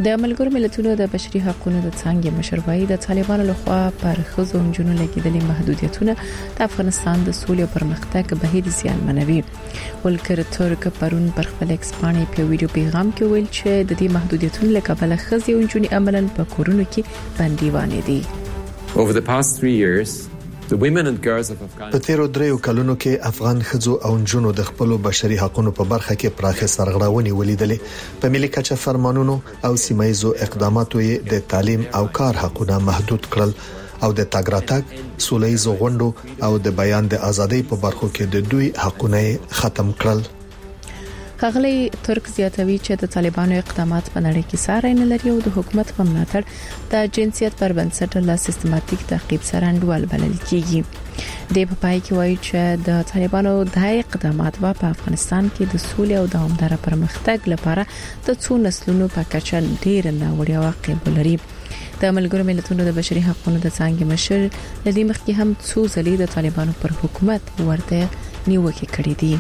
د ملګرو ملتونو د بشري حقوقو د څنګه مشروعي د طالبانو لخوا پر ښځو او نجونو لګیدلې محدودیتونه د افغانستان د سولې او پرمختګ بهیر زیانمنوي. ولکر ترک پرون پر خپل ایکس باندې په ویډیو پیغام کې ویل چې د دې محدودیتونو لکه ښځې او نجونې عملاً په کورونو کې بندیوانې دي. Over the past 3 years, the women and girls of Afghanistan په تیرو 3 کلونو کې افغان ښځو او نجونو د خپل بشري حقوقو په برخه کې پراخه سرغړاونې ولیدلې. په ملي کچه فرمانونو او سیمایزو اقداماتو یې د تعلیم او کار حقوقونه محدود کړل او د تاګ راتګ سولهییزو غونډو او د بیان د ازادۍ په برخو کې د دوی حقوقونه ختم کړل. ښاغلی ترک زیاتوي چې د طالبانو اقدامات په نړۍ کې ساري نه لري او د حکومت په ملاتړ د جنسیت پر بنسټ له سیستماتیک تعقیب سره انډول بلل کیږي. د پای کې وایي چې د طالبانو د اقدامات په افغانستان کې د سولې او دوامدار پرمختګ لپاره د څو نسلونو په کچه ډیر ناوړه واقع لري. د ملګرو ملتونو د بشري حقوقو د څنګه مشر لدی مخکې هم څو ځلې د طالبانو پر حکومت ورته نیوکه کړې دي.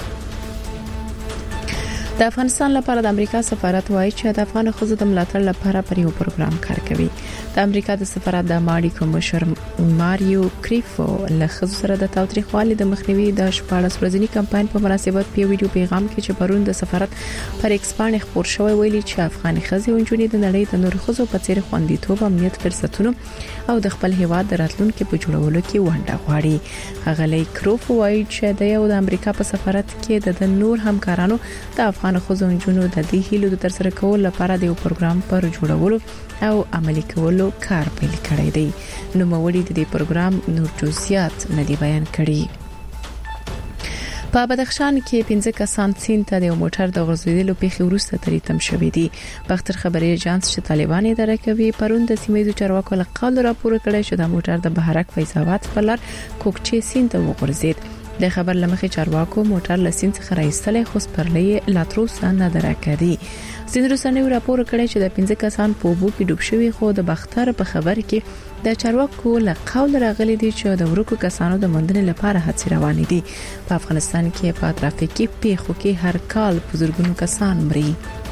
د افغانستان لپاره د امریکا سفارت وایي چې د افغان ښځو د ملاتړ لپاره پر یو پروګرام کار کوي. د امریکا د سفارت د ماډي کمشر ماریو کریفو له ښځو سره د تاوتریخوالي د مخنیوي د 14 ورځنی کمپاین په مناسبت په ویډیو پیغام کې چې پرون د سفارت پر ایکس باندې خبر شوی ویلي چې افغاني ښځې او نجونې د نړۍ د نورو ښځو په څیر خوندیتوب، امنیت، فرصتونو او د خپل هیواد د راتلونکو په جوړولو کې ونډه غواړي. هغه کریفو وایي چې د امریکا په سفارت کې د نور همکارانو د افغان ښځو نجونو د دې هیلو د ترسره کولو لپاره د یو پروګرام پر جوړولو او عملي کولو کار پیل کړی دی. نو موري د دې پروګرام نور جزئیات نه دی بیان کړي. په بدخشان کې 15 کسان سین ته د موټر د غورځېدلو پیښې وروسته تریتم شوې دي. بختر خبري اژانس چې طالبان اداره کوي پرون د سیمایي چارواکو له قول راپور کړی چې د موټر د بهرک فیضاوات په لار کوکچې سین ته وغورځید. د خبر لمخې چارواکو موټر لسین څخه راایستلې خو سپرلې لاتروس نه درکړي. سین رسنیو راپور کړی چې د 15 کسان په اوبو کې ډوب شوي خو د بختر په خبر کې د چارواکو له قول راغلي دي چې د ورکو کسانو د موندنې لپاره هڅې روانې دي. په افغانستان کې په ترافیکي پیښو کې هر کال بزرګونو کسان مري.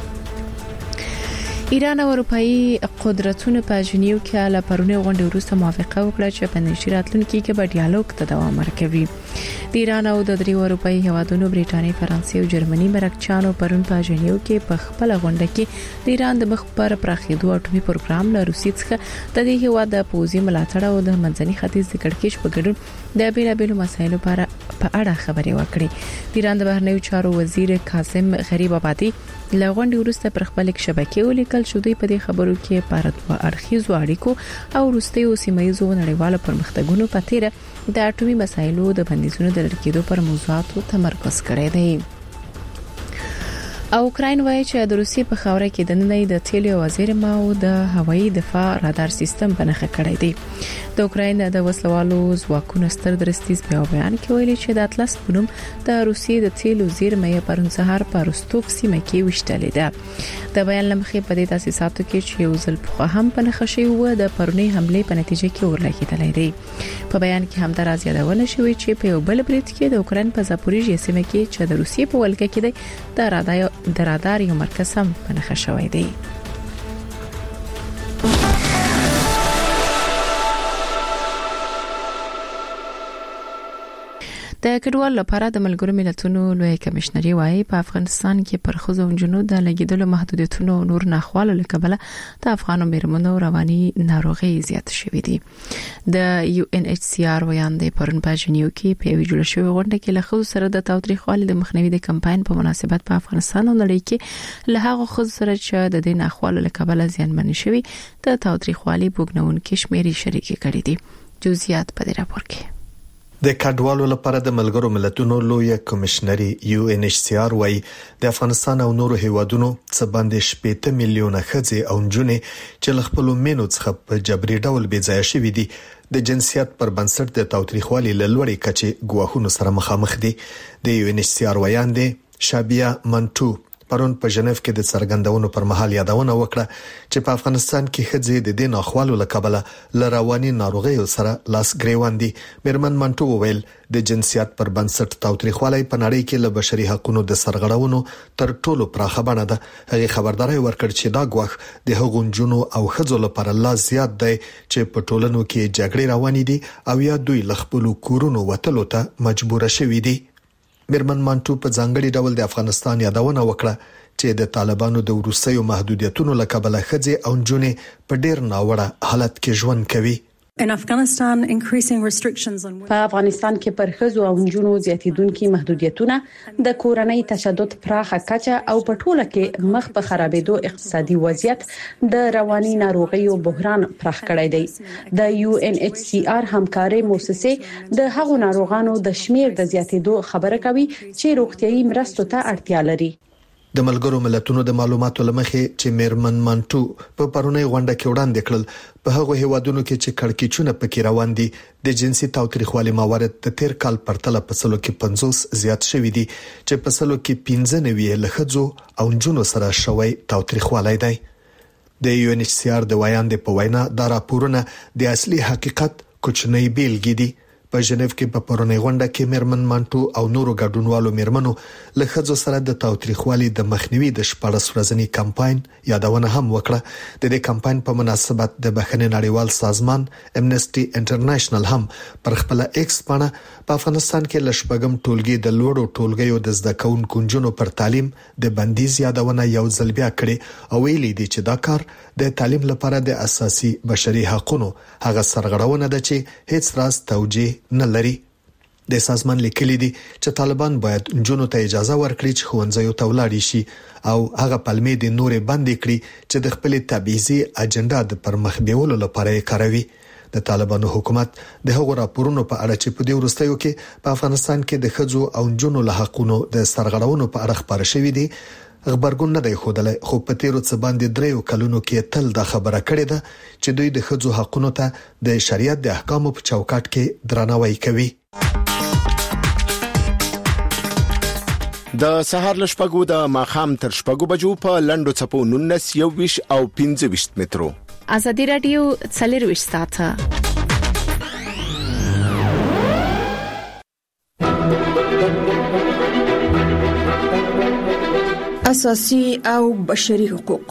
ایران او اروپאי قدرتونه په ژنیو کې له پرونی غونډې وروسته موافقه وکړه چې په نږدې راتلونکي کې به ډیالوګ ته دوام ورکوي. د ایران او د دریو اروپאי هیوادونو برېټانیا، فرانسې او جرمني مرکچانو پرون په ژنیو کې په خپل غونډه کې د ایران د مخ پر پراخېدو اټومي پروګرام له روسیې څخه د دې هیواد د پوزي ملاتړ او د منځني ختیځ د کړکېچ په ګډون د بیلابېلو مسایلو په اړه خبرې وکړې. د ایران د بهرنیو چارو وزیر قاسم غریب آبادی له غونډې وروسته پر خپل شبکې ولیکل چې دوی په دې خبرو کې پر دوه اړخیزو اړیکو او وروستیو سیمایزو نړیوالو پرمختګونو په تیر د اټومي مسایلو د بندیزونو د لرې کېدو پر موضوعاتو تمرکز کړی دی. او اوکراین وایي چې د روسیې په خاوره کې د نننۍ د تیلو وزیر ماو د هوایي دفاع رادار سیستم بنخښه کړی دی. د اوکراین د وسلوالو ځواکونو ستر درستیز په بیان کې ویلي چې د اطلس په نوم د روسیې د تیلو زیرمې پرون سهار په روستوف سیمه کې وشتلې ده. د بیان لمخې په دې تاسیساتو کې چې یو ځل په هم بنخښه شوی و د پرونی حمله په نتیجه کې ورلګیدلې دی. په بیان کې هم درازي یادونه شوې چې په یو بل بریټ کې د اوکراین په زاپوریژیا سیمه کې چې د روسیې په ولکه کې دی د رادار یو مرکز هم بنخښه شوی دی. د کډوالو لپاره د ملګرو ملتونو لوی کمشنري وایي په افغانستان کې پر ښځو او نجونو د لګیدلو محدودیتونو نور ناخواله لکبله د افغانو میرمنو رواني ناروغي زیات شوې دي. د UNHCR ویاندې پرون په ژنیو کې په ویډیو شوی غونډه کې له ښځو سره د تاوتریخوالي د مخنیوي د کمپاین په مناسبت په افغانستان او نړۍ کې له هغو ښځو سره چې د دې ناخواله لکبله زیانمن شوي د تاوتریخوالي بوګنونکو شمیرې شریکې کړې دي. جزئیات په دې راپور کې. د کډوالو لپاره د ملګرو ملتونو لوی کمشنري UNHCR وايي د افغانستان او نورو هیوادونو څخه باندې 70 میلیونه ښځې او نجونې چې له خپل مینو څخه په جبري ډول بې ځای شوي دي د جنسیت پر بنسټ د تاوتریخوالي له لوړې کچې ګواښونو سره مخامخ دي. د UNHCR ویاندې شابیا منټو پرون په ژنیف کې د څرګندونو پر مهال یادونه وکړه چې په افغانستان کې ښځې د دین اخوالو لکبله لرواني ناروغیو سره لاس ګریوان دي. میرمن منټو وویل د جنسیت پر بنسټ تاوتریخوالی په نړۍ کې له بشري حقوقو د سرغړونو تر ټولو پراخه بڼه ده. هغه خبرداري ورکړ چې دا ګواښ د هغو نجونو او ښځو لپاره لا زیات دی چې په ټولنو کې جګړې روانې دي او یا دوی له خپل کورونو وتلو ته مجبور شوي دي. میرمن منټو په ځانګړي ډول د افغانستان یادونه وکړه چې د طالبانو د وروستیو محدودیتونو لکبله ښځې او نجونې په ډیر ناوړه حالت کې ژوند کوي. په افغانستان کې پر ښځو او نجونو زیاتیدونکو محدودیتونه د کورنۍ تشدد پراخه کچه او په ټوله کې مخ په خرابېدو اقتصادي وضعیت د رواني ناروغیو بحران پراخ کړی دی. د UNHCR همکاري مؤسسه د هغو ناروغانو د شمیر د زیاتیدو خبره کوي چې روغتيایي مرستو ته اړتیا لري. د ملګرو ملتونو د معلوماتو لمخې چې میرمن منټو په پرونی غونډه کې وړاندې کړل په هغه هیوادونو کې چې کړکېچونه پکې روان دي د جنسي تاوتریخوالي موارد د تیر کال پرتله په سلو کې 50 زیات شوي دي چې په سلو کې 15 لخذو او نجونو سره شوی تاوتریخوالی دی. د UNHCR د وایاندې په وینا دا راپورونه د اصلي حقیقت کوچنی بیلګې دي. په ژنیف کې په پرونی غونډه کې میرمن منټو او نورو ګډونوالو میرمنو له ښځو سره د تاوتریخوالي د مخنیوي د 14 ورځنی کمپاین یادونه هم وکړه. د دې کمپاین په مناسبت د بخښنې نړیوال سازمان امنسټي انټرنیشنل هم پر خپل ایکس باندې په افغانستان کې لشپګم ټولګي د لوړو ټولګیو د زده کوونکو نجونو پر تعلیم د بندیز یادونه یو ځل بیا کړي او ویلي دي چې دا کار د تعلیم لپاره د اساسي بشري حقوقو هغه سرغړونه ده چې هیڅ راز توجیه نه لري. د سازمان لیکلي دي چې طالبان باید نجونو ته اجازه ورکړي چې ښوونځیو ته ولاړ شي او هغه پلمې د نورې بندې کړي چې د خپل تبعیضي اجنډا د پرمخ بیولو لپاره یې کاروي. د طالبانو حکومت د هغو راپورونو په اړه چې په دې وروستیو کې په افغانستان کې د ښځو او نجونو له حقوقو د سرغړونو په اړه خبر شوی دی خبرګون نه دی خوده، خو په تیرو څه باندې 3 کلونو کې تل دا خبره کړې ده چې دوی د ښځو حقوقو ته د شریعت د احکامو په چوکاټ کې درناوی کوي. د سهار لشپګو د ماخام تر شپګو بجو په لندو چپو 19 او 25 مترو. ازادي رادیو 24 ساعته اساسي او بشري حقوق.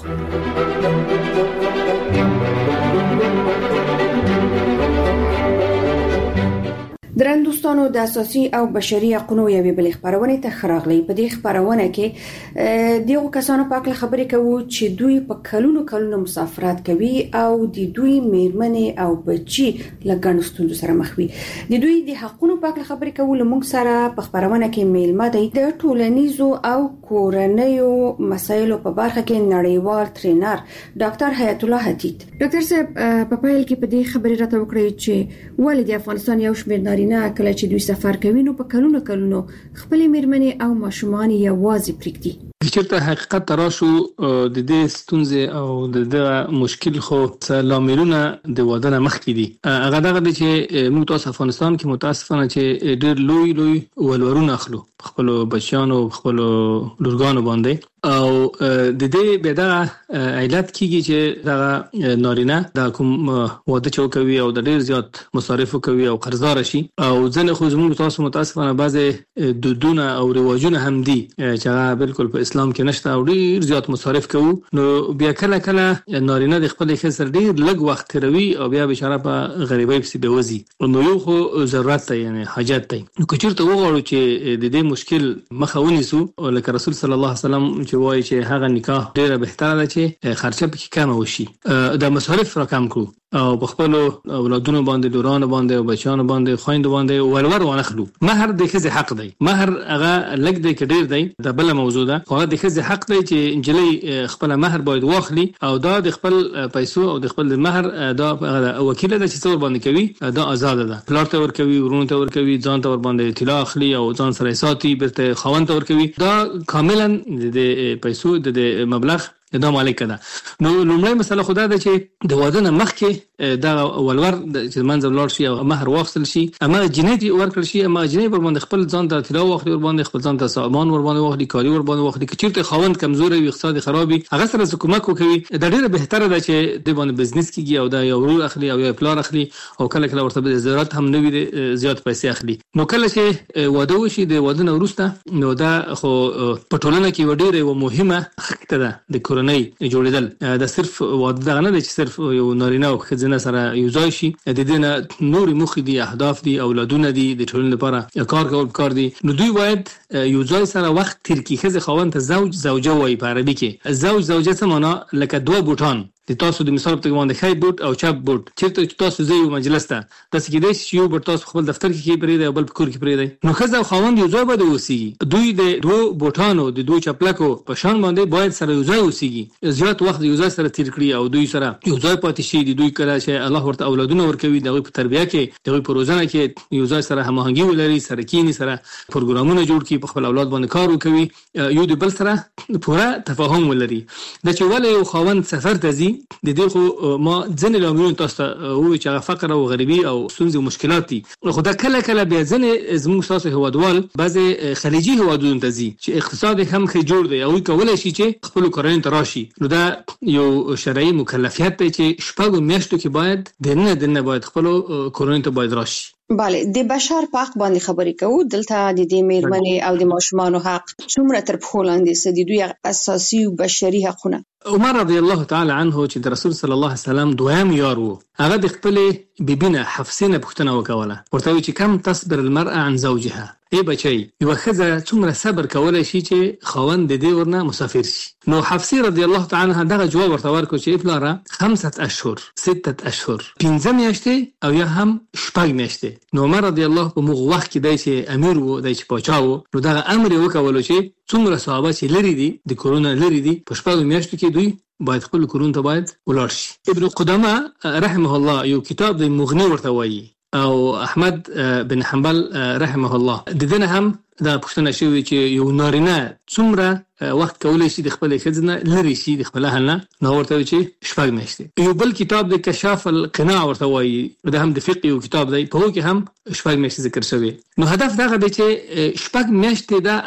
درن دوستانو د اساسي او بشري حقوقو یوې بل خبرونه ته خراغلي. په دې خبرونه کې دغه کسانو په اړه خبرې کوو چې دوی په کلونو مسافرت کوي او د دوی میرمنې او بچي لګڼو ستونزو سره مخ وي. د دوی د حقوقو په اړه خبرې کوو. لمونږ سره په خبرونه کې میلمه دی د ټولنیزو او کورنیو مسایلو په برخه کې نړیوال ټرینر ډاکټر حیات الله حدید. ډاکټر صاحب په پیل کې په دې خبرې راته وکړئ چې ولې د افغانستان یو شمېر نه کله چې دوی سفر کوي نو په کلونو خپل میرمنې او ماشومان یوازې پریږدي. چېرته حقیقت تراشو د دې ستونزې او د دې مشکل خو لاملونه د واده نه مخکې دي. هغه دغه چې موږ تاسو افغانستان کې متاسفانه چې ډېر لوی ولورونه اخلو خپل بچیانو خپل لورګانو باندې او د دې بدا علت کیږي چې دا نارینه د کوم واده چوکوي او د ډېر زیات مصارف کوي او قرضدار شي او ځنه خو زموږ تاسو متاسفانه بعضه دودونه او رواجونه هم دي چې هغه بالکل په اسلام کې نشته او ډېر زیات مصارف کوي. نو بیا کله نارینه د خپل خسر ډېر لږ وخت تیروي او بیا بشاره په غریبۍ کې بيوزي. نو یو خو ضرورت دی یعنی حاجت دی. نو کچېرته وغواړو چې د دې مشکل مخه ونیسو او لکه رسول صلی الله علیه وسلم چې وایي چې هغه نکاح ډېر بهتره ده چې خرچه پکې کم وشي د مصارف را کم کړو او په خپل اولادونو باندې دوران باندې او بچیانو باندې خويند باندې ولور ونخلو. مہر د ښځې حق دی. مہر هغه لګ دی کې ډېر دی د بل موضوع ده. خو د ښځې حق دی چې انجلۍ خپل مہر باید واخلي او دا د خپل پیسو او د خپل مہر دا وکیل ده چې څور باندې کوي دا آزاد ده. پلار ته ور کوي ورونو ته ور کوي ځان ته ور باندې اطلاع اخلي او ځان سره ساتي برته خوان ته ور کوي. دا کاملا د پیسو د مبلغ دا مالک ده. نو لومړی مسله خدا ده چې د واده نه مخکې دا ولور چې منځ ولور شي او مہر واخصل شي، اما جنیت ورکړ شي، اما جنیت ور باندې خپل ځان ته تلاو واخلي، ور باندې خپل ځان ته سامان ور باندې واخلي، کاری ور باندې واخلي. کچېرته خاوند کمزوري وي، اقتصاد خرابي، هغه سره حکومت کوي. دا ډیره بهتره ده چې د باندې بزنس کیږي او دا یو ورور اخلي او یو پلان اخلي او کله کله ورته ضرورت هم نه وي زیات پیسې اخلي. نو کله چې واده وشي، د واده نه وروسته نو دا خو په ټولنه کې وړيره او مهمه خکته ده د کورنۍ جوړیدل. دا صرف واده دغه نه دی چې صرف یو نارینه او ښځینه سره یو ځای شي، د دې نه نور مخ دي، اهداف دي، اولادونه دي، د ټولنې لپاره کار کول پکار دي. نو دوی باید یو ځای سره وخت تیر کړي. ښځه خاوند ته زوج زوجه وایي په عربي کې. زوج زوجه څه معنا؟ لکه دوه بوټان د تاسو د مثال په توګه باندې خای بوټ او چپ بوټ، چیرته تاسو زیو مجلس ته تاسو کې د یو بوټ تاسو خپل دفتر کې پرې دی او بل په کور کې پرې دی. نو ښځه او خاوند یو ځای باندې اوسېږي. دوی د دوه بوټانو د دوه چپلکو په شان باندې باید سره یو ځای اوسېږي، زیات وخت یو ځای سره تیر کړي او دوی سره یو ځای پاتې شي. د دوی کله چې الله ورته اولادونه ورکوي، دغه په تربیه کې، دغه په روزنه کې یو ځای سره هماهنګي ولري، سره کینی، سره پروګرامونه جوړ کړي، په خپل اولاد باندې کار وکوي، یو د بل سره پوره تفاهم ولري. د چې ولې یو خاوند سفر ته ځي، د دې خو ما ځنې لاملونه تاسو ته وایي چې هغه فقر او غریبي او ستونزې او مشکلات دي. خو دا کله کله بیا ځنې زموږ تاسو هیوادوال بعضې خلیجي هیوادونو ته ځي چې اقتصاد هم ښه جوړ دی، هغوی کولی شي چې خپلو کورنیو ته راشي. نو دا یو شرعي مکلفیت دی چې شپږو میاشتو کې باید دننه باید خپلو کورنیو ته باید راشي. بله، د بشر په حق باندې خبرې کوو. دلته د دې میرمنې او د ماشومانو حق څومره تر پښو لاندې څه دي، دوی اساسي او بشري حقونه. عمر رضی الله تعالی عنه چې د رسول صلی الله علیه وسلم دویم یار وو، هغه د خپلې بیبینه حفصه پوښتنه وکوله، ورته وی چې کم تصبر المرأة عن زوجها. ای بچي، یو ښځه څومره صبر کولای شي چې خاوند د دې ورنه مسافر شي؟ نو حفصه رضی الله تعالی عنها دغه جواب ورته ورکړ چې پلاره 5 اشهر 6 اشهر 5 میاشتې او یا هم 6 میاشتې. نو عمر رضی الله په موږ وخت کې دی چې امیر وو، دی چې پاچا وو، نو دغه امر وکولو چې څومره صحابه چې لري دي د کرونا لري دي، په 6 میاشتو کې دوی باید خپل کورونو ته باید ولاړ شي. ابن قدامه رحمه الله یو کتاب د مغنی ورته وایي، او احمد بن حنبل رحمه الله د دې نه هم دا پوښتنه شوې چې یو نارینه څومره وخت کولی شي د خپل ښځې نه لرې شي د خپل اهل نه؟ نو ورته وایي چې 6 میاشتې. یو بل کتاب د کشاف القناع ورته وایي، دا هم د فقه یو کتاب دی، په هغه کې هم 6 میاشتې ذکر شوی. نو هدف دغه دی چې 6 میاشتې دا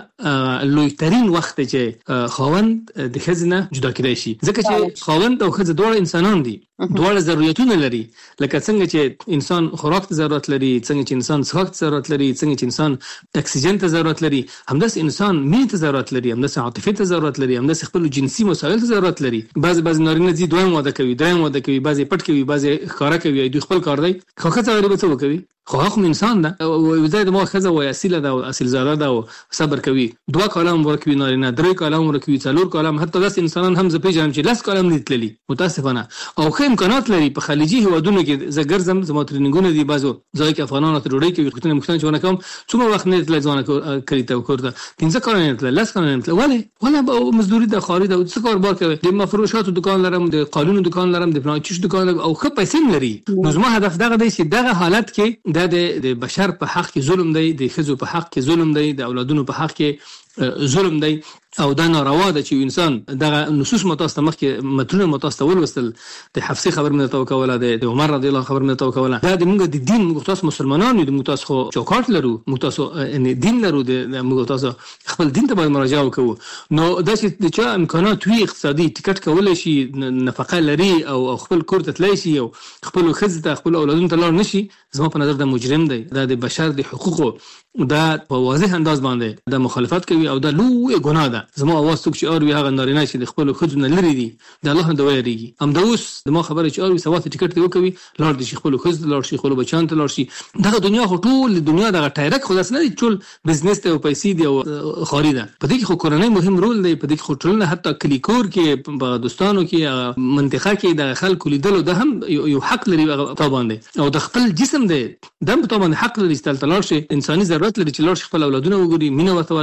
هغه لوی ترین وخت دی چې خاوند د ښځې نه جدا کېدای شي، ځکه چې خاوند او ښځه دواړه انسانان دي، دواړه ضرورتونه لري. لکه څنګه چې انسان خوراک ته ضرورت لري، څنګه چې انسان څښاک ته ضرورت لري، څنګه چې انسان اکسیجن ته ضرورت لري، همداسې انسان مینې ته ضرورت لري، همداسې عاطفې ته ضرورت لري، همداسې خپل جنسي مسایل ته ضرورت لري. بعضې نارینه ځي دویم واده کوي، دریم واده کوي، بعضې پټ کوي، بعضې ښکاره کوي، دوی خپل کار دی. خو ښځه غریبه څه وکوي؟ خو هغه هم انسان ده، ځای د ما ښځه وایي اصیله ده او اصیل زاده ده او صبر کوي. 2 کاله هم ورکوي نارینه، 3 کاله هم ورکوي، 4 کاله هم، حتی داسې انسانان هم زه پېژنم چې 10 کاله هم نه دي تللي متاسفانه، او ښه امکانات لري. په خلیجي هیوادونو کې زه ګرځم، زما ټرېننګونه دي، بعضو ځای کې افغانانو ته ډوډۍ کوي، پوښتنه چې ونه کوم څومره وخت نه دی تللی ځوانه کلي ته کور ته، 15 کاله نه تللی، 10 کاله نه تللی. ولې مزدوري ده، خواري ده، څه کاروبار کوي، د مفروشاتو دکان لرم، د قالونو دکان لرم، د پلانچیش دکان لرم، او ښه پیسې هم لري. نو زما هدف دغه دی چې دغه حالت کې د بشر په حق کې ظلم دی، د ښځو په حق کې ظلم دی، د اولادونو په حق کې ظلم دی، او دا ناروا ده چې انسان دغه نصوص متاسته مخکې متونه متاسته ولوستل. د حفصه خبر مې ته وکوله، د عمر رضی الله خبر مې ته وکوله. دا د موږ د دین، موږ تاسو مسلمانان یو، موږ تاسو چوکاټ لرو، موږ تاسو دین لرو، موږ تاسو خپل دین ته باید مراجعه وکړو. نو دا چې د چا امکانات وي اقتصادي، ټیکټ کولی شي، نفقه لري، او خپل کور ته تللی شي، او خپل ښځې ته خپل اولادونو ته لاړ نشي، زما په نظر دا مجرم دی. دا د بشر د حقوقو دا په واضح انداز باندې دا مخالفت کوي، او دا لوی ګناه ده. زما اواز څوک چې اوري هغه نارینه چې د خپلو ښځو نه لرې دي، د الله نه د ویریږي. همدا اوس زما خبره چې اوري سوات ټیکټ ته وکوي، لاړ دي شي خپلو ښځو ته لاړ شي، خپلو بچیانو ته لاړ شي. دغه دنیا خو ټول دنیا دغه ټایرک خو داسې نه دی، ټول بزنس دی او پیسې دي او خواري ده. په دې کې خو کورنۍ مهم رول دی، په دې کې خو ټولنه، حتی کلي کور کې، په دوستانو کې، منطقه کې د خلکو لیدلو ده هم یو حق لري په باندې، او د خپل جسم دی دم په باندې حق لري چې تل لاړ شي. انساني ضرورت لري چې لاړ شي، خپل اولادونه وګوري، مینه ورته ورکړي، عاطفه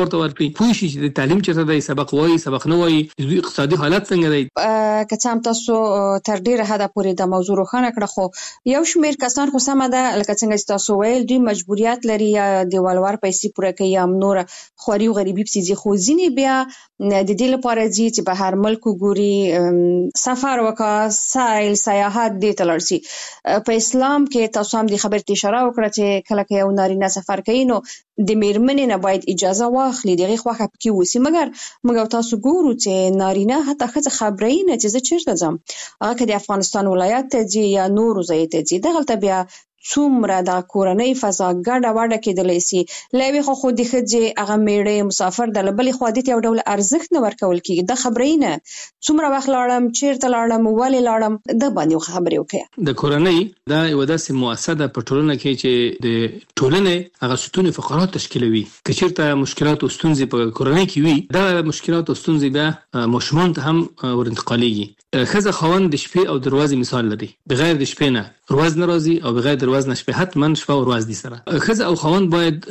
ورته ورکړي، پوه شي چې د تعلیم چیرته دی، سبق وایي سبق نه وایي، د اقتصادي حالت څنګه دی. که څه هم تاسو تر ډیره حده پورې د موضوع روښانه کړه، خو یو شمېر کسان خو سمه ده لکه څنګه چې تاسو ویل دوی مجبوریت لري یا دیوالوار پیسې پوره کوي یا نور خواري او غریبي پسې ځي، خو ځینې بیا د دې لپاره ځي چې په هر ملک ګوري سفر وکړي، سایل سیاحت دې ته لاړ شي. په اسلام کې تاسو هم د خبرې اشاره وکړه چې کله کې یو نارینه سفر کوي نو د میرمنې نه باید اجازه واخلي، دغه خوخه پکې وسی، مګر موږ تاسو ګورو چې نارینه حتی ښځه خبرې نه چې زه چیرته ځم، هغه کې د افغانستان ولایت ته ځي یا نور ځای ته ځي، دغلته بیا څومره د کورنۍ فضا ګډه وډه کېدلی سي. لوي خو د ښځې هغه میړه مسافر د بلې خوا دې یو ډول ارزښت نه ورکول کېږي، د خبرې نه څومره وخت لاړم، چیرته لاړم، ولې لاړم، د باندې خبرې وکړه. د کورنۍ دا یو داسې مؤسسه په ټولنه کې چې د ټولنې هغه ستوني فقرات تشکیلوي. که چیرته مشکلات او ستونزې په کورنۍ کې وي، دا مشکلات او ستونزې بیا ماشومان ته هم ورانتقالېږي. ښځه خاوند د شپې او دروازې مثال لري، بغیر د شپې نه ورځ نه راځي او بغیر د ورځ نه شپه، حتما شپه او ورځ دي سره. ښځه او خاوند باید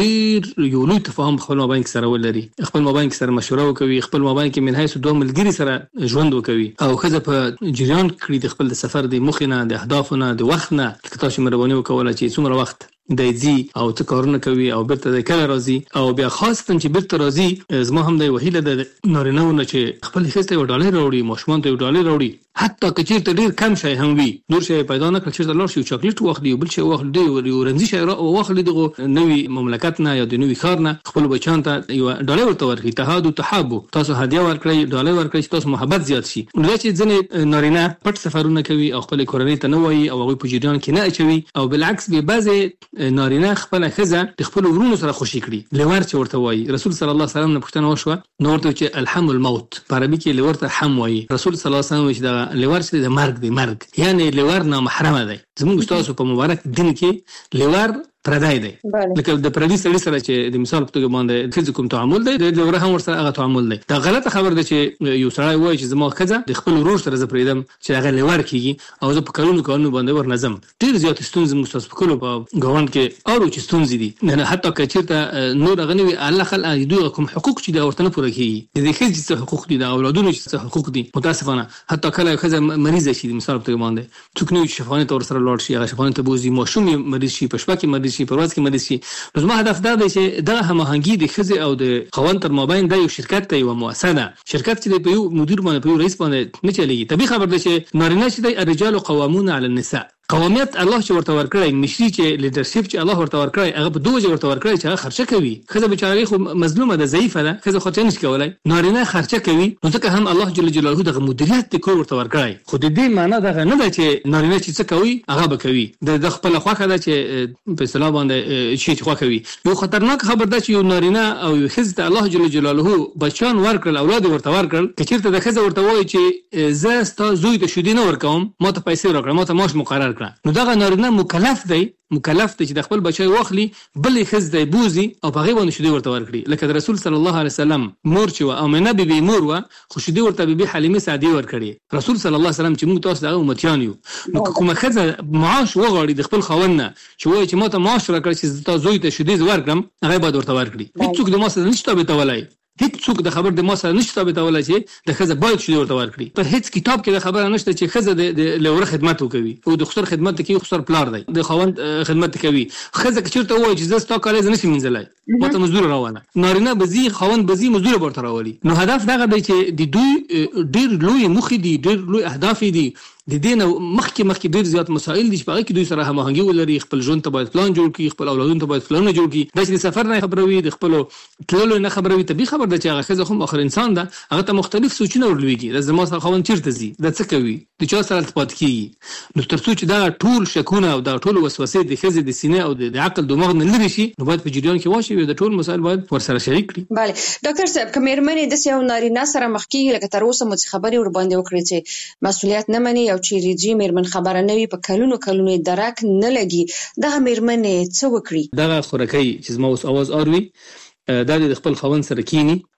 ډیر یو لوی تفاهم خپل مابین کې سره ولري، خپل مابین کې سره مشوره وکوي، خپل مابین کې من حیث دوه ملګري سره ژوند وکوي، او ښځه په جریان کې د خپل سفر د مخینه، د اهدافونه، د وخت نه تاسو مهرباني وکوله چې څومره وخت د ځي او څه کارونه کوي او بیرته د کله راځي، او بیا خاصتا چې بیرته راځي زما هم د وهیله د نارینه‌ونه چې خپل ښځې یو ډالۍ راوړي، ماشومان ته یو ډالۍ راوړي، حتی که چیرته ډیر کم شي هم وي، نور شي پیدا نه کړ، چیرته لاړ شي چاکلیټ واخلي، بل شي واخلي، یو رمزي شي واخلي، دغه نوې مملکت نه یا د نوې کار نه خپل بچان ته یو ډالۍ ورته ورکړي، تهادو تحابو، تاسو هدیه ورکړئ، ډالۍ ورکړئ چې تاسو محبت زیات شي. نو چې ځنې نارینه پټ سفرونه کوي او خپل کورنۍ ته نه وایي او هغه په جریان کې نه اچوي، او بالعکس به بعضې نارینه خپل ښځه د خپل ورونو سره خوشي کړي، لور چې ورته وایي. رسول صلی الله علیه وسلم نه پوښتنه وشوه، نو ورته چې الحم الموت، په عربي کې لور ته حم وایي. رسول صلی الله علیه وسلم چې دا لور چې د مرګ دی، مرګ یعنی لور نامحرمه دی. زموږ تاسو په مبارک دین کې لور پردای دی، لکه د پردي سړي سره چې د مثال په توګه باندې ښځې کوم تعامل دی، د لور هم ورسره هغه تعامل دی. دا غلطه خبر ده چې یو سړی وایي چې زما ښځه د خپل ورور سره زه پرېږدم چې هغه لور کېږي او زه په کلونو باندې ورنځم. ډېر زیاتې ستونزې موږ ستاسو په کلو په ګاونډ کې اورو چې ستونزې دي، نه حتی که چېرته نور هغه نه وي، الله خلق دوی کوم حقوق چې د ورته نه پوره کېږي، د دې ښځې څه حقوق دي، د اولادونو څه حقوق دي. متاسفانه حتی کله ښځه مریضه شي، د مثال په توګه باندې څوک نه وي چې شفاخانې ته ورسره لاړ شي، هغه شفاخانې ته بوځي، ماشوم یې مریض شي، په شپه کې مریض شي، په ورځ کې مریض شي. نو زما هدف دا دی چې دغه هماهنګي د ښځې او د خاوند تر مابین دا یو شرکت دی، یوه مؤسسه ده. شرکت چې په یو مدیر باندې، په یو رئیس باندې نه چلېږي. طبیعي خبر ده چې نارینه چې دی الرجال قوامون علی النساء، قومیت الله چې ورته ورکړی، مشري چې لیډرشپ چې الله ورته ورکړی، هغه په دوه وجه ورته ورکړی چې هغه خرچه کوي. ښځه بیچاره خو مظلومه ده، ضعیفه ده، ښځه خرچه نشي کولی، نارینه خرچه کوي. نو ځکه هم الله جل جلاله دغه مدیریت د کور ورته ورکړی. خو د دې معنا دغه نه ده چې نارینه چې څه کوي هغه به کوي، د خپل خوښه ده چې په اصطلاح باندې شي چې خوښه وي. یو خطرناک خبر ده چې یو نارینه او یو ښځه ته الله جل جلاله بچیان ورکړل، اولاد ورته ورکړل، که چېرته د ښځه ورته وایي چې زه ستا زوی ته شیدې نه ورکوم، ما ته پیسې راکړه، ما ته معاش مقرر کړه، نو دغه نارینه مکلف دی چې د خپل بچی واخلي، بلې ښځې ته بوزي او په هغې باندې شیدې ورته ورکړي. لکه د رسول صلی الله علیه وسلم مور چې وه، آمنه بیبي مور وه، خو شیدې ورته بیبي حلیمې سعدیې ورکړې. رسول صلی الله علیه وسلم چې موږ تاسو د هغه امتیان یو، نو که کومه ښځه معاش وغواړي د خپل خاوند نه چې وایي چې ما ته معاش راکړه چې زه تا زوی ته شیدې ورکړم، هغه باید ورته ورکړي. هېڅوک د ما سره نشي ثابتولی، هیڅوک د خبر د ما سره نشي ثابتولی چې د ښځه باید شیدې ورته ورکړي. په هیڅ کتاب کې د خبره نشته چې ښځه د لوره خدمت وکوي، او د خسر خدمت کوي، خسر پلار دی، د خاوند خدمت کوي. ښځه که چېرته وایي چې زه ستا کالی زه نشم مینځلی، ما ته مزدور راوله، نارینه به ځي، خاوند به ځي، مزدور به ورته راولي. نو هدف دغه دی چې د دوی ډېر لوی موخې دي، ډېر لوی اهداف دي. د دې نه مخکې ډېر زیات مسایل دي چې په هغې کې دوی سره هماهنګي ولري. خپل ژوند ته باید پلان جوړ کړي، خپل اولادونو ته باید پلانونه جوړ کړي. دا چې د سفر نه خبروي، د خپلو تللو نه خبروي، طبیعي خبر ده چې هغه ښځه هم آخر انسان ده، هغه ته مختلف سوچونه ورلوېږي، زما سره خاوند چېرته ځي، دا څه کوي، د چا سره التفات کېږي. نو تر څو چې دغه ټول شکونه او دغه ټول وسوسې د ښځې د سینې او د عقل دماغ نه لرې شي، نو باید په جریان کې واچوي، د ټول مسایل باید ورسره شریک کړي. بله ډاکټر صاحب، که مېرمنې داسې یو نارینه سره مخ کېږي، لکه تر اوسه مو څه خبرې ورباندې وکړې چې مسؤلیت نه مني او چیرې ځي، مېرمن خبره نه وي، په کلونو کلونو درک نه لګي، دغه مېرمنې څه وکړي؟ دغه خورکۍ چې زما اوس اواز اوري، دا د خپل خاوند سره کینی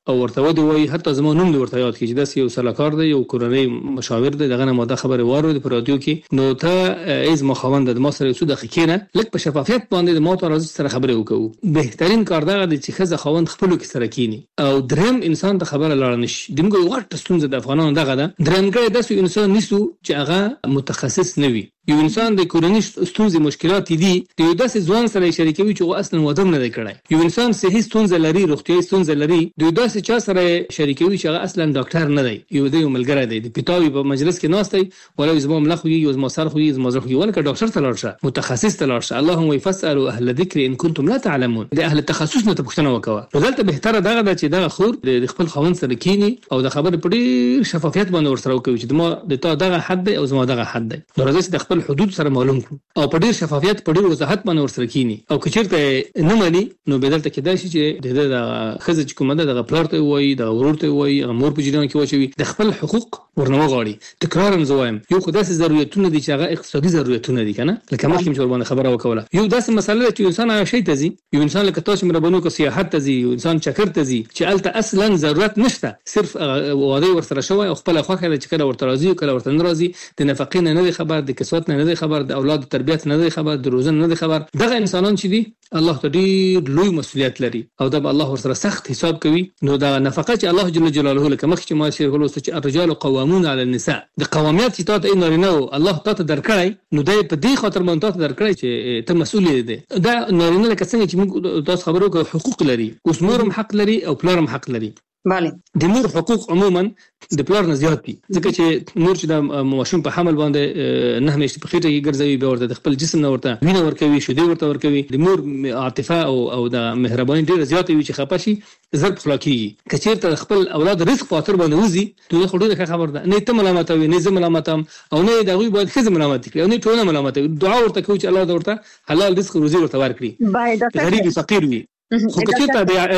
او ورته ودی وای حتی زمونږ نوم ورته یاد کیږي د یو سلاکار دی یو کورنۍ مشاور دی دغه ماده خبره واره په رادیو کې نو ته از مخاوند د ما سره سود خکینه لکه په شفافیت باندې ما ته راځي سره خبره وکړو بهترین کار دغه دی چې خزه خوند خپل کې سره کینی او دریم انسان ته خبره لاړ نشي دمګو وخت ستونزه د افغانانو دغه ده درېمګړی داسې انسان نیسو چې هغه متخصص نه وي یو انسان د کورنۍ ستونزې مشکلات دي یو داسې ځوان سره شریکوي چې هغه اصلا واده نه دی کړی یو انسان صحي ستونزه لري روغتیايي ستونزه لري یو داسې چا سره شریکوي چې هغه اصلا ډاکټر نه دی یو دی ملګری دی د پیتاوي په مجلس کې ناست دی ولا زما ملخ وي زما سر خو زما زړه خو ولکه ډاکټر ته لاړ شه متخصص ته لاړ شه اللهم يفسألوا اهل الذكر ان كنتم لا تعلمون د اهل التخصص نه پوښتنه وکوه ولته بهتره دغه د چې دغه خور د خپل خوند سره کینی او د خبر په ډیر شفافیت باندې ورسره وکوي چې ما د تا دغه حد دی او زما دغه حد دی درځي د خپل حدود سره معلوم او په ډیر شفافیت په ډیر وضاحت باندې ورسره کینی او کچرته نه مانی نو بدلته کېدای شي چې د خزه چې کومه د پلار ته وایي د ورور ته وایي امور په جریان کې واچوي د خپل حقوق ورنه غواړي تکرار زوایم یو خدای سي ضرورتونه دي چې هغه اقتصادي ضرورتونه دي کنه لکه مخکې چې ورباندې خبره وکوله یو داسې مسله چې انسان هغه شي ته زی یو انسان لکه تاسو مربونو کو سیاحت ته زی یو انسان چکر ته زی چې الته اصلا ضرورت نشته صرف واده ورسره شوی او خپل خوخه چې کله ورته راځي او کله ورته ناراضي د نفقې نه دی خبر د کسوت نه دی خبر د اولاد تربیت نه دی خبر د روزن نه دی خبر دغه انسانان چې دي الله ته ډیر لوی مسؤلیت لري او د الله ورسره سخت حساب کوي نو دا نفقه چې الله جل جلاله لکه مخکې ما شیر غلو چې الرجال قوامون على النساء د قوامیت چې تاسو یې نارینه الله تاسو درکړی نو دای په دې خاطر مونږ تاسو درکړی چې ته مسؤل یې دا نارینه لکه څنګه چې موږ تاسو خبرو کوو حقوق لري اوس مورم حق لري او پلارم حق لري بله د مور حقوق عموما د پلار نه زیات دي ځکه چې مور چې د ماشوم په حمل باندې نه همیشه په خېټه کې ګرځوي به ورته د خپل جسم نه ورته وینه ورکوي شیدې ورته ورکوي د مور عاطفه او د مهرباني ډیره زیاته وي چې خپه شي زر په خلاکي کچېرته خپل اولاد رزق خاطر باندې وزي ته خو ډیره خبر ده نه ته ملامت وي نه زه ملامتم او نه د غوي باید خزه ملامت کړي او نه ټول ملامت دعا ورته کوي چې الله ورته حلال رزق روزي ورته ورکړي غریب فقیر وي خو کچېرته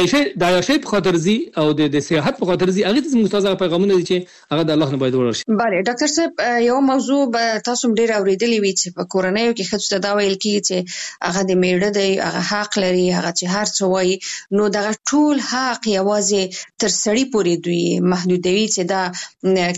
د شی په خاطر زی او د سیاحت په خاطر زی هغه د مستازه پیغامونه دي چې هغه د الله نه باید ورشي بله ډاکټر صاحب یو موضوع تاسو ډیر اوریدلی وی چې په کورنۍ کې خځو ته دا ویل کیږي چې هغه د میړه دی هغه حق لري هغه چې هر څه وایي نو دغه ټول حق یوازې تر سړی پورې دوی محدودوي چې دا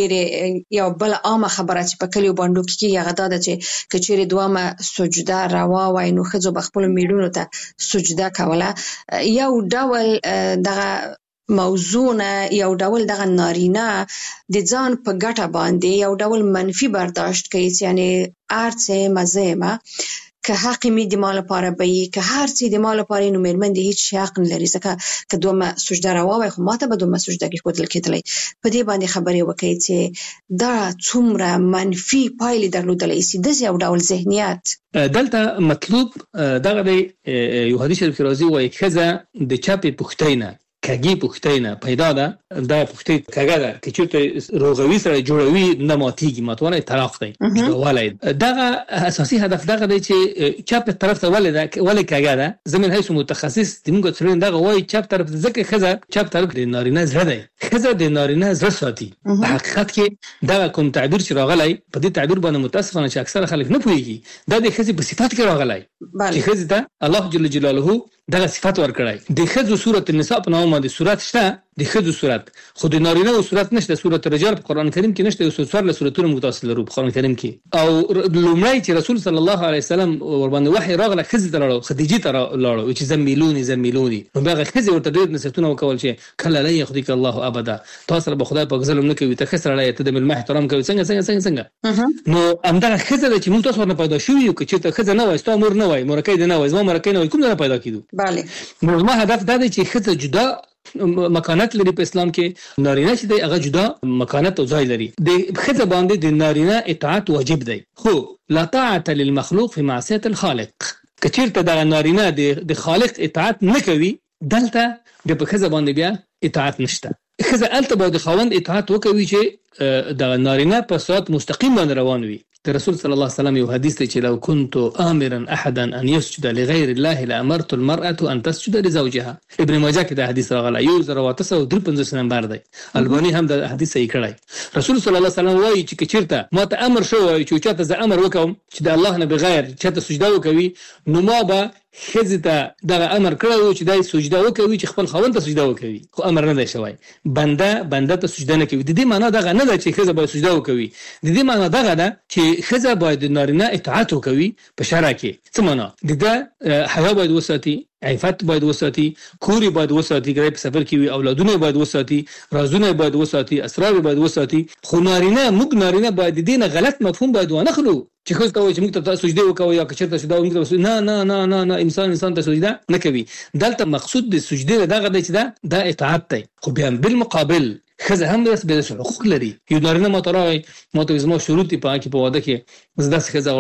کچېره یو بل عامه خبره چې په کلیو باندې کې هغه دا چې کچېره دوامه سجده روا وای نو خځو بخپل میړونو ته سجده کوله یو ډول دغه موضوعونه یو ډول دغه نارینه د ځان په ګټه باندې یو ډول منفي برداشت کوي چې یعنی ارڅه مزه ما که حق می د مال لپاره به که هر څه د مال لپاره نو مېرمن د هیڅ حق نه لري ځکه که دومره سجده راووي خو ماته به دومره سجده کې کول کېدلی په دې باندې خبرې وکړي چې دا څومره منفي پایلې درلودلی شي د یو ډول ذهنیت دلته مطلوب دغه دی یو حدیث شریف راځي وایي خزه د چاپی پختینه کګي پختینه پیدا ده دا پختی کګه ده چې چیرته روغوي سره جوړوي نه ماتيږي ماتونه طلاق دی جوړولای دغه اساسي هدف دغه دی چې چاپ طرف ته ولې کګه ده زمين هیڅ متخصص دغه څرین دغه وایي چاپ طرف ځکه خزه چاپ طرف د نارینه زړه دی خزه د نارینه زړه ساتي په حقیقت کې دا کوم تعبیر چې راغلی په دې تعبیر باندې متاسفانه چې اکثر خلک نه پوهیږي دا د خزه په صفات کې راغلی چې خزه ته الله جل جلاله دغه صفات ورکړای د خزو سورۃ النساء په نوم باندې سورۃ شته د خزو سورۃ خو د نارینه او سورۃ نشته سورۃ الرجال په قران کریم کې نشته یو څوار له سوراتونو متصل لرو په قران کریم کې او لومړی چې رسول صلی الله علیه وسلم ور باندې وحی راغله خزه ته لاړو خدیجه ته لاړو چې زمیلونی نو هغه خزه ورته ډېر نصیحتونه وکول چې کله لا یخدیک الله ابدا تاسو به خدای په ظلم نه کوي ته خسر لای ته د مل احترام کوي څنګه نو امدا خزه چې موږ تاسو نه پیدا شو یو چې ته خزه نه وای ستاسو مور نه وای مورکې نه وای زما مورکې نه وای کوم نه پیدا کیدو بله نو ما هدف دا دی چې خزه جدا مکانت لري په اسلام کې نارینه چې دی هغه جدا مکانت او ځای لري د خزه باندې د نارینه اطاعت واجب دی خو لا طاعه للمخلوق في معصيه الخالق کچیرته د نارینه د خالق اطاعت نه کوي دلته د په خزه باندې بیا اطاعت نشته خزه الته باید خوند اطاعت وکوي چې د نارینه په صراط مستقیم باندې روان وي رسول صلی الله علیه وسلم یو حدیث دی چې لو كنت امرا احدا ان يسجد لغير الله لامرت المراه ان تسجد لزوجها ابن ماجه کې دا حدیث راغلی 1353 نمبر دی البانی هم دا حدیث یې کړی رسول صلی الله علیه وسلم وایي چې چیرته ما ته امر شو چې چاته ز امر وکم چې د الله نه بغیر چاته سجده وکوي نو ما به خزه ته د امر کړو چې دای سجده وکوي چې خپل خاوند ته سجده وکوي خو امر نه دی شوی بنده ته سجده نه کوي. د دې معنی دغه نه ده چې خزه باید سجده وکوي. د دې معنی دغه ده چې خزه باید نارینه اطاعت وکوي په شرع کې. څه معنی د حیا باید وساتي، عفت باید وساتي، کور باید وساتي، ګرای په سفر کې وي، اولادونه باید وساتي، رازونه باید وساتي، اسرار باید وساتي. خو نارینه باید د دین غلط مفهوم باید ونخلو چې خو ته چې موږ ته سجده وکوي یا کچرته سجده موږ ته نه انسان ته سجده نه کوي. دلته مقصود د سجده دغه دی چې دا اطاعت دی. خو بیا بالمقابل خزه هم داس به حقوق لري. یو نارینه ماته زما شروط په واده کې زه داسې خزه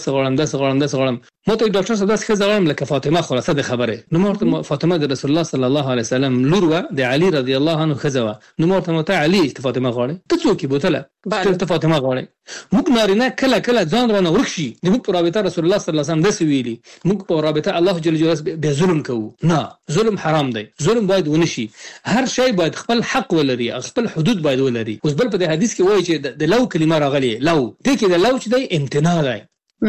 غواړم ماته ډاکټر صاحب داسې خزه غواړم لکه فاطمه خلاصه د خبره. نو مرته فاطمه د رسول الله صلی الله علیه وسلم لور و د علی رضی الله عنه خزه. نو مرته علی فاطمه غواړي ته څوک بوتله ته فاطمه غواړي. موږ نارینه کله ځان رانه ورخشي د موږ په رابطه رسول الله صلی الله علیه وسلم داسې ویلي موږ په رابطه الله جل جلاله به ظلم کوو. نه، ظلم حرام دی، ظلم باید ونشي. هر شی باید خپل حق ولري، خپل حدود باید ولري. اوس بل په حدیث کې وایي چې د لو کلمه راغلي، لو دې کې د لو چې دی امتناع دی.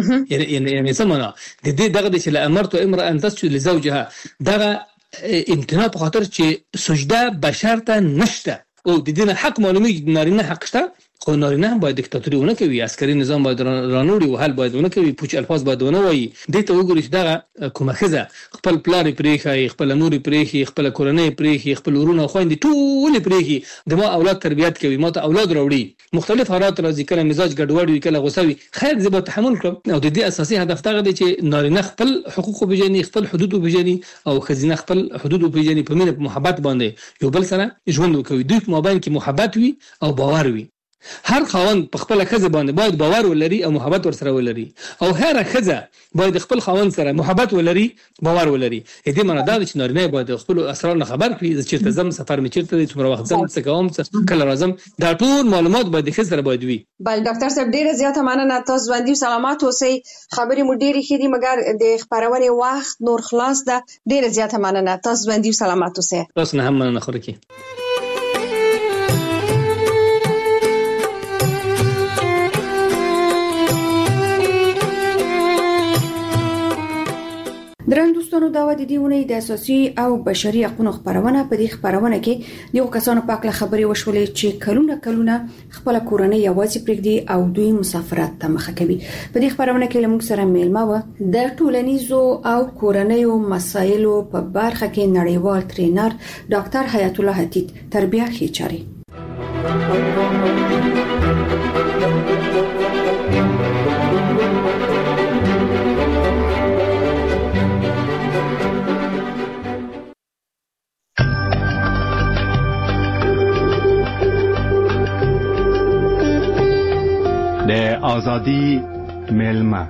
يعني سمنا دې دغه چې لامرت امرأ ان تسجد لزوجها دغه امتناع په خاطر چې سجده بشرته نشته او د دین حق معلومي نارینه حق شته. خو نارینه هم باید دیکتاتوري ونه کوي، عسکري نظام باید رانوړي او حل باید ونه کوي، پوچ الفاظ باید ونه وایي. دې ته وګورئ چې دغه کومه خزه خپل پلار پرېخي، خپل نور پرېخي، خپل کورنۍ پرېخي، خپل ورونه خويندې ټول پرېخي، د ما اولاد تربيت کوي، ما ته اولاد راوړي، مختلف حالات راځي، کله مزاج ګډوډ وي، کله غوسه وي. خیر زه به تحمل کړم. او د دې اساسي هدف دا دی چې نارینه خپل حقوق وپیژني، خپل حدود وپیژني او خزینه خپل حدود وپیژني، په مینه په محبت باندې یو بل سره ژوند وکوي. دوی په مابین کې محبت وي او باور وي. هر خاوند په خپل خزه باندې باید باور ولري او محبت ورسره ولري، او هر خزه باید خپل خاوند سره محبت ولري، باور ولري. دې معنی دا چې نارینه باید خپل اسرار نه خبر کړي، چې چیرته زم سفر می چیرته څومره وخت زم څه کوم کله راځم، دا ټول معلومات باید خزه سره باید وي. بل ډاکټر صاحب ډیره زیاته مننه، تاسو باندې سلامات اوسئ. خبرې مو ډیره ښې دي مګر د خبرونې وخت نور خلاص ده. ډیره زیاته مننه، تاسو باندې سلامات اوسئ. تاسو نه هم مننه خورکی. درن دوستانو دا و د دیونه د اساسي او بشري حقوقو خبرونه. په دې خبرونه کې یو کسانو پاک له خبري وشولې چې کلونه خپل کورنۍ یوازې پرېږدي او دوی مسافرت ته مخه کوي. په دې خبرونه کې لمونږ سره میلمه و د ټولنیزو او کورنیو مسایلو په برخه کې نړیوال ټرینر ډاکټر حیات الله حتیت تربیه خېچاري. آزادی میلمه.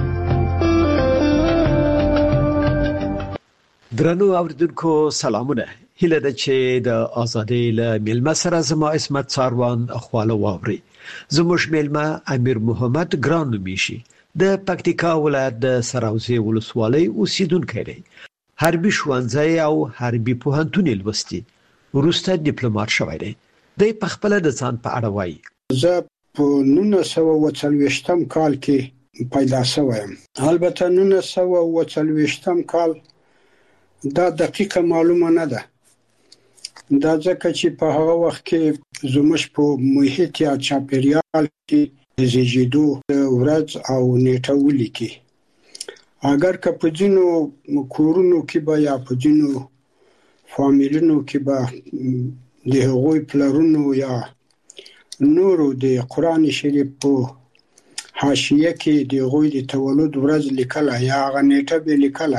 درنو اوریدونکو سلامونه. هیله ده چې د آزادی له میلمه سره زما اسمت ساروان خواله واوري. زموږ میلمه امیر محمد ګران نومیشي د پکتیکا ولایت د سراوزي ولسوالۍ اوسیدونکی دی. حربي ښوونځی او حربي پوهنتون لوستي، وروسته ډیپلوماټ شوی دی. د خپل د ځان په اړه وایي. زه په 1940 کال کې پیدا شوم. البته 1940 کال دا دقیقه معلومه نه ده. دا ځکه چې په هغه وخت کې زموږ په محیط یا چاپیریال کې زیږیدو ورځ او نیټه ولیکي. اگر که په ځینو کورونو کې به یا په ځینو فامیلونو کې به د هغوی پلرونو یا نورو د قرآن شریف په حاشیه کې د هغوی د تولد ورځ لیکله یا هغه نیټه به لیکله،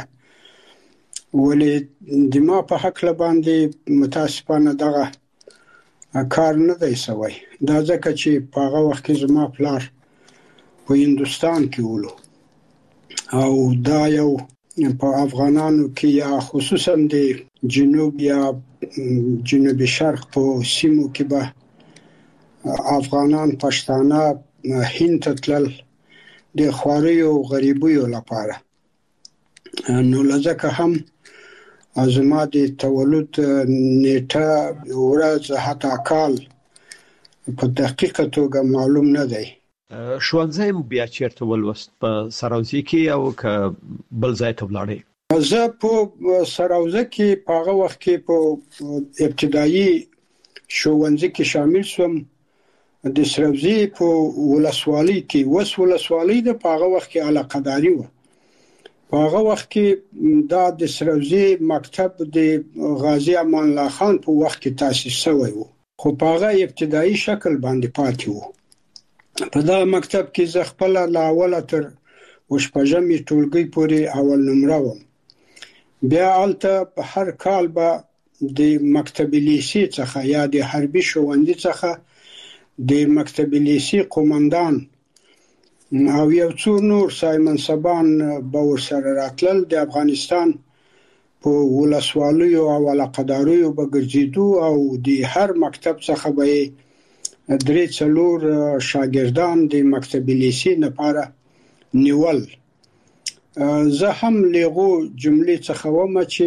ولې د ما په هکله باندې متاسفانه دغه کار نه دی شوی. دا ځکه چې په هغه وخت کې زما پلار په هندوستان کې ولو او دا یو په افغانانو کې یا خصوصا د جنوب یا جنوب شرق په سیمو کې به افغانان پښتانه هند ته تلل د خواريو غریبیو لپاره. نو لږه هم زما د تولد نیټه ورځ حتی کال په دقیقه توګه معلوم نه دی. ښوونځی بیا چیرته ولوست؟ په سراوزي کې او که بل ځای ته ولاړې؟ زه په سراوزه کې په هغه وخت کې په ابتدایي ښوونځي کې شامل شوم. د سراوزي په ولسوالۍ کې ولسوالۍ د په هغه وخت کې علاقداري و. په هغه وخت کې دا د سراوزي مکتب د غازی امان الله خان په وخت کې تاسیس شوی و، خو په هغه ابتدایي شکل باندې پاتې و. په دا مکتب کې زه خپل لا اوله تر وشپږمې ټولګي پورې اول نمره وم. بیا الته په هر کال به د مکتب لیسي څخه یا د حربي ښوونځي څخه د مکتب لیسي قومندان او یو څو نور سایمن سبان به ورسره راتلل. د افغانستان په ولسوالیو او علاقداریو به ګرځېدو او د هر مکتب څخه به 3-4 شاګردان د مکتب لیسي لپاره نیول. زه هم لغو جملې څخه وم چې